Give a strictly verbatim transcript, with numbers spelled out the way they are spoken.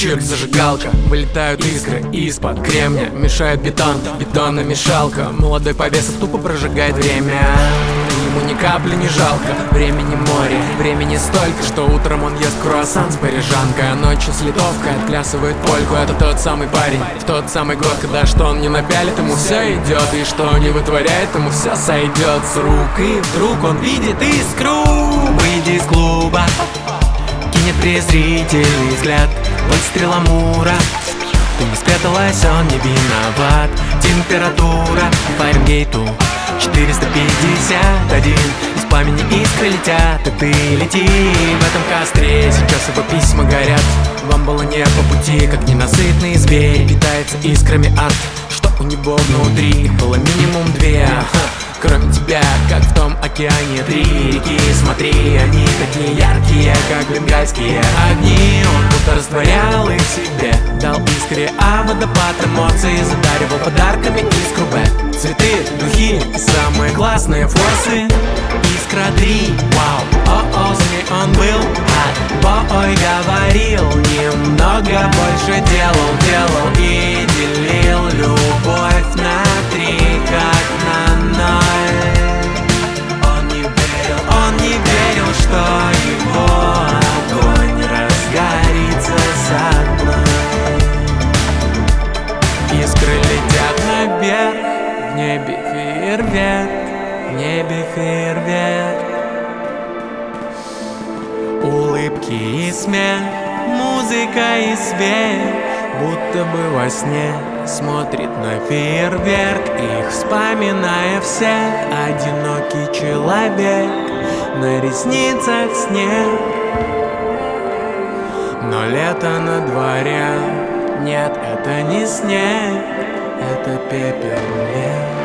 чирк, зажигалка. Вылетают искры из-под кремня, мешает бетон, бетономешалка. Молодой повеса тупо прожигает время, ему ни капли не жалко. Времени море, времени столько, что утром он ест круассан с парижанкой, а ночью с литовкой отплясывает польку. Это тот самый парень, в тот самый год, когда что он не напялит, ему все идет, и что не вытворяет, ему все сойдет с рук. И вдруг он видит искру. Выйди из клуба, кинет презрительный взгляд, выстрел Амура. Ты не спряталась, он не виноват. Температура Фаренгейту четыреста пятьдесят один. Из пламени искры летят, и ты лети в этом костре. Сейчас его письма горят, вам было не по пути, как ненасытный зверь. Питается искрами арт, что у него внутри было минимум две. Кроме тебя, как в том океане, три реки. Смотри, они такие яркие, как бенгальские огни. Он будто растворял их в себе, дал искре, а водопад эмоций задаривал подарками искру Б. Цветы, духи и самые классные форсы. Искра три, вау, о-о, за ней он был hot boy, говорил немного, больше делал, делал и делил любовь на три, как на ноль. Он не верил, он не верил, что его огонь разгорится со мной. Искры летят наверх, в небе фейерверк, в небе фейерверк. Улыбки и смех, музыка и свет, будто бы во сне смотрит на фейерверк, их вспоминая всех. Одинокий человек, на ресницах снег, но лето на дворе. Нет, это не снег, это пепел лет.